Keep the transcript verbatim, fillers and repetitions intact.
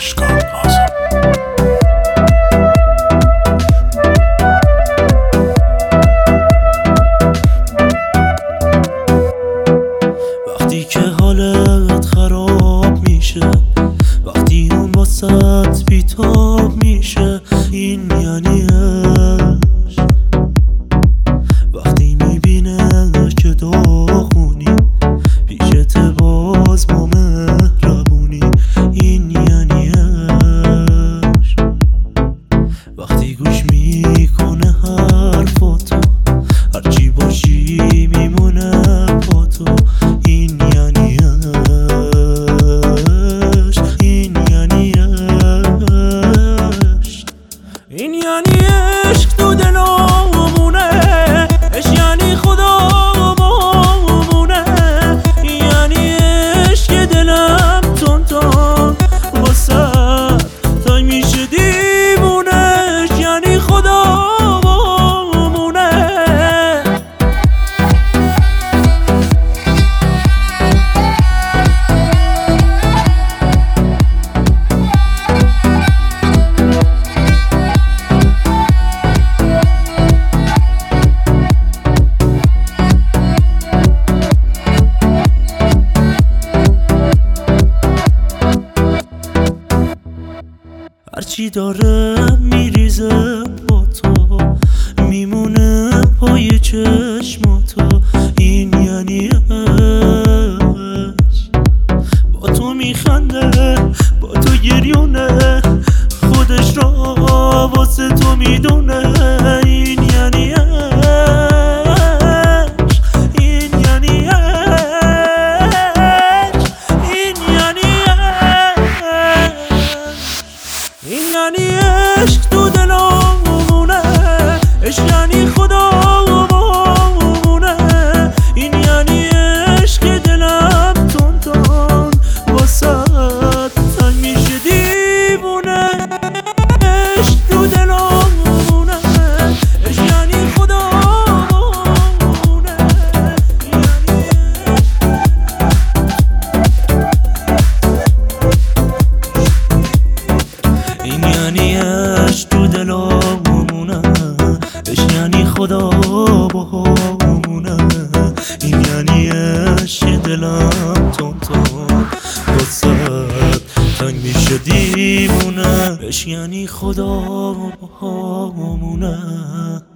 اشکان آزاد. وقتی که حالت خراب میشه، وقتی اون واسط بیتاب میشه، این یعنی عشق. وقتی میبینه که داغونی پیشت باز با مهربونی، این یعنی عشق. وقتی گوش میکنه حرفاتو، هرچی باشی میمونه با تو، این یعنی عشق. این یعنی عشق. این یعنی عشق تو دلامونه، عشق یعنی خدا بامونه. این یعنی عشق دلم تون تون واسه تای میشه دیوونه، عشق یعنی خدا بامونه. هرچی داره میریزه با تو، میمونه پای چشماتو، این یعنی عشق. با تو میخنده، با تو گریونه، خودش را واسه تو میدونه، این یعنی عشق. این یعنی عشق. این یعنی عشق. این یعنی عشق تو دلامونه، عشق یعنی خدا بامونه. این یعنی عشق دلم تون تون واسه تنگ میشه دیوونه، عشق تو دلامونه، عشق یعنی خدا بامونه. این یعنی عشق تو دلامونه، عشق یعنی خدا بامونه. این یعنی عشق دلم تون تون واسه تنگ میشه دیوونه، عشق یعنی خدا بامونه.